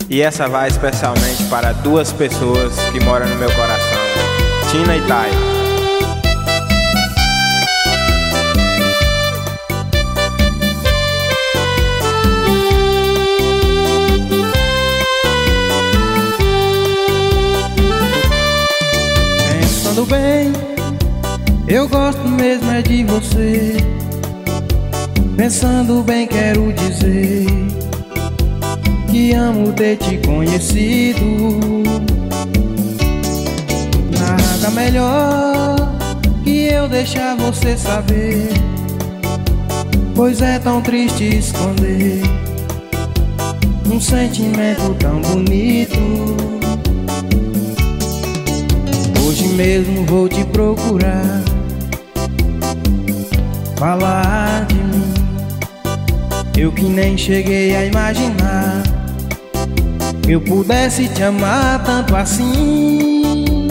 E essa vai especialmente para duas pessoas que moram no meu coração, Tina e Thay. Pensando bem, eu gosto mesmo é de você. Pensando bem, quero dizer que amo ter te conhecido. Nada melhor que eu deixar você saber, pois é tão triste esconder um sentimento tão bonito. Hoje mesmo vou te procurar, falar de mim, eu que nem cheguei a imaginar eu pudesse te amar tanto assim.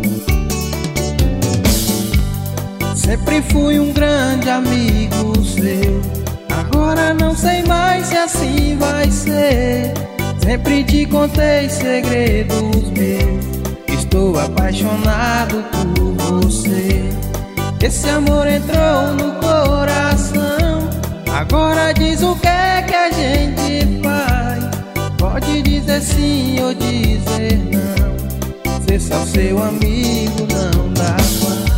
Sempre fui um grande amigo seu, agora não sei mais se assim vai ser. Sempre te contei segredos meus, estou apaixonado por você. Esse amor entrou no coração, agora diz o que é que a gente faz. Pode dizer sim ou dizer não, ser só seu amigo não dá mais.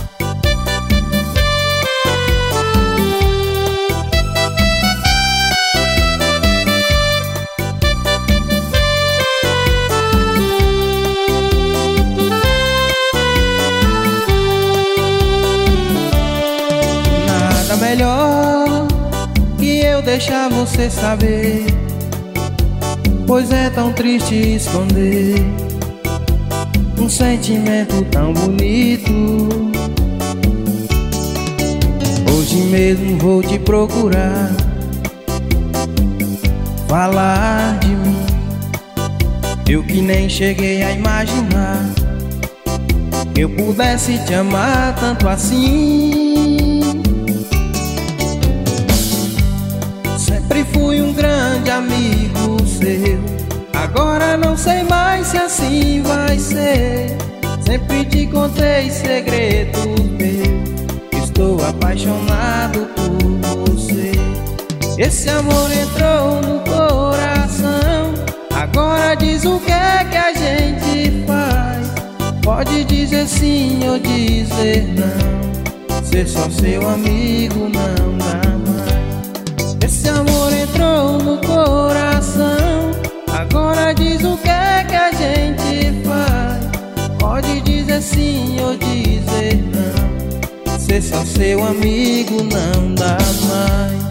Nada melhor que eu deixar você saber, pois é tão triste esconder um sentimento tão bonito. Hoje mesmo vou te procurar, falar de mim, eu que nem cheguei a imaginar eu pudesse te amar tanto assim. Sempre fui um grande amigo seu, agora não sei mais se assim vai ser. Sempre te contei segredos meus, estou apaixonado por você. Esse amor entrou no coração, agora diz o que é que a gente faz. Pode dizer sim ou dizer não, ser só seu amigo não dá mais. Esse amor entrou no coração, agora diz o que é que a gente faz. Pode dizer sim ou dizer não, ser só seu amigo não dá mais.